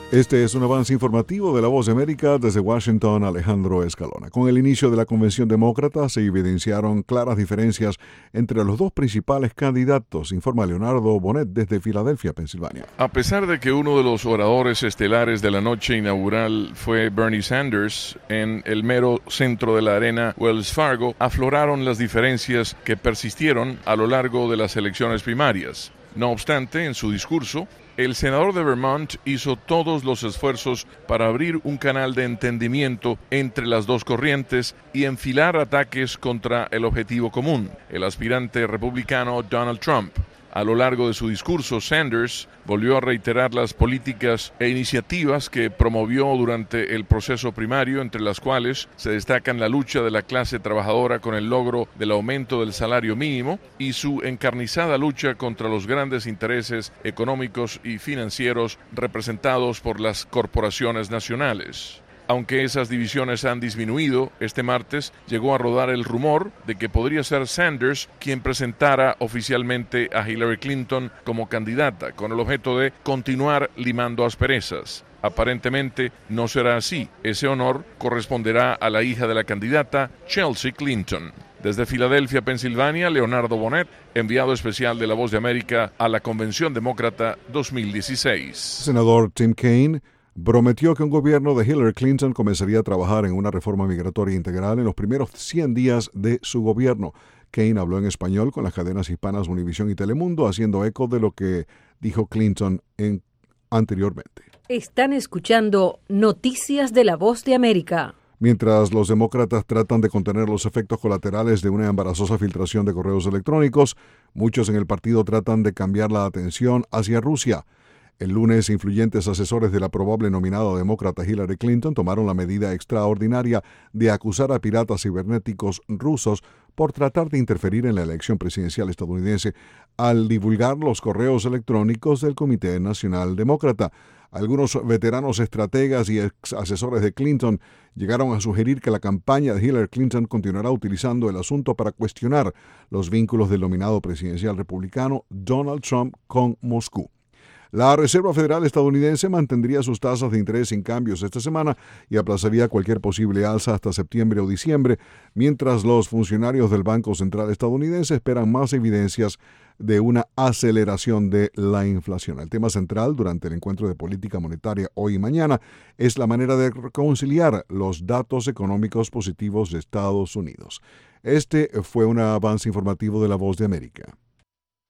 Este es un avance informativo de La Voz de América desde Washington, Alejandro Escalona. Con el inicio de la convención demócrata se evidenciaron claras diferencias entre los dos principales candidatos, informa Leonardo Bonet desde Filadelfia, Pensilvania. A pesar de que uno de los oradores estelares de la noche inaugural fue Bernie Sanders, en el mero centro de la arena Wells Fargo afloraron las diferencias que persistieron a lo largo de las elecciones primarias. No obstante, en su discurso, el senador de Vermont hizo todos los esfuerzos para abrir un canal de entendimiento entre las dos corrientes y enfilar ataques contra el objetivo común, el aspirante republicano Donald Trump. A lo largo de su discurso, Sanders volvió a reiterar las políticas e iniciativas que promovió durante el proceso primario, entre las cuales se destacan la lucha de la clase trabajadora con el logro del aumento del salario mínimo y su encarnizada lucha contra los grandes intereses económicos y financieros representados por las corporaciones nacionales. Aunque esas divisiones han disminuido, este martes llegó a rodar el rumor de que podría ser Sanders quien presentara oficialmente a Hillary Clinton como candidata, con el objeto de continuar limando asperezas. Aparentemente no será así. Ese honor corresponderá a la hija de la candidata, Chelsea Clinton. Desde Filadelfia, Pensilvania, Leonardo Bonet, enviado especial de La Voz de América a la Convención Demócrata 2016. Senador Tim Kaine prometió que un gobierno de Hillary Clinton comenzaría a trabajar en una reforma migratoria integral en los primeros 100 días de su gobierno. Kaine habló en español con las cadenas hispanas Univisión y Telemundo, haciendo eco de lo que dijo Clinton anteriormente. Están escuchando Noticias de La Voz de América. Mientras los demócratas tratan de contener los efectos colaterales de una embarazosa filtración de correos electrónicos, muchos en el partido tratan de cambiar la atención hacia Rusia. El lunes, influyentes asesores de la probable nominada demócrata Hillary Clinton tomaron la medida extraordinaria de acusar a piratas cibernéticos rusos por tratar de interferir en la elección presidencial estadounidense al divulgar los correos electrónicos del Comité Nacional Demócrata. Algunos veteranos estrategas y ex asesores de Clinton llegaron a sugerir que la campaña de Hillary Clinton continuará utilizando el asunto para cuestionar los vínculos del nominado presidencial republicano Donald Trump con Moscú. La Reserva Federal estadounidense mantendría sus tasas de interés sin cambios esta semana y aplazaría cualquier posible alza hasta septiembre o diciembre, mientras los funcionarios del Banco Central estadounidense esperan más evidencias de una aceleración de la inflación. El tema central durante el encuentro de política monetaria hoy y mañana es la manera de reconciliar los datos económicos positivos de Estados Unidos. Este fue un avance informativo de La Voz de América.